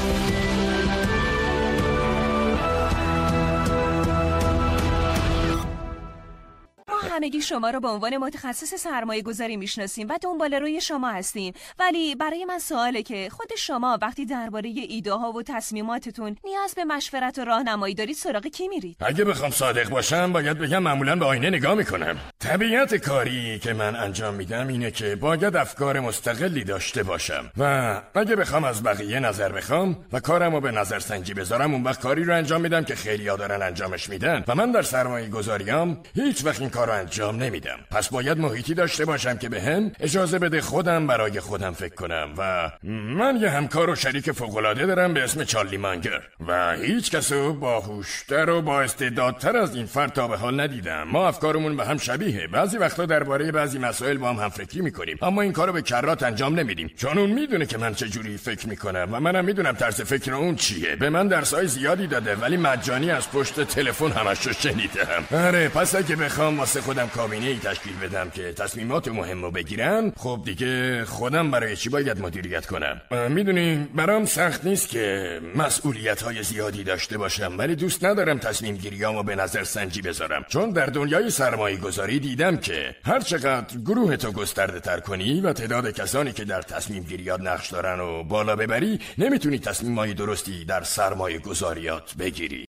همگی شما رو به عنوان متخصص سرمایه گذاری میشناسیم و دنبال روی شما هستیم، ولی برای من سواله که خود شما وقتی درباره ایده ها و تصمیماتتون نیاز به مشورت و راهنمایی دارید سراغ کی میرید؟ اگه بخوام صادق باشم باید بگم معمولا به آینه نگاه میکنم. طبیعت کاری که من انجام میدم اینه که باید افکار مستقلی داشته باشم و اگه بخوام از بقیه نظر بخوام و کارمو به نظرسنجی بذارم، اون وقت کاری رو انجام میدم که خیلی‌ها دارن انجامش میدن و من در سرمایه گذاریام هیچ وقت این کارو انجام نمیدم. پس باید محیطی داشته باشم که بهم اجازه بده خودم برای خودم فکر کنم و من یه همکار و شریک فوق‌العاده دارم به اسم چارلی مانگر و هیچ کسو باهوشتر و با استعدادتر از این فرد تا به حال ندیدم. ما افکارمون به هم شبیه، بعضی وقتا درباره بعضی مسائل با هم فکری میکنیم، اما این کارو به کرات انجام نمیدیم چون اون میدونه که من چه جوری فکر میکنم و منم میدونم طرز فکر اون چیه. به من درسای زیادی داده ولی مجانی از پشت تلفن همشو شنیدم. آره، پس اگه بخوام واسه خودم کابینه‌ای تشکیل بدم که تصمیمات مهمو بگیرن، خب دیگه خودم برای چی باید مدیریت کنم؟ میدونی برام سخت نیست که مسئولیت‌های زیادی داشته باشم، ولی دوست ندارم تصمیم گیریامو به نظر سنجی بذارم، چون در دنیای سرمایه گذاری دیدم که هر چقدر گروه تو گسترده تر کنی و تعداد کسانی که در تصمیم گیریات نقش دارن و بالا ببری، نمیتونی تصمیمای درستی در سرمایه گذاریات بگیری.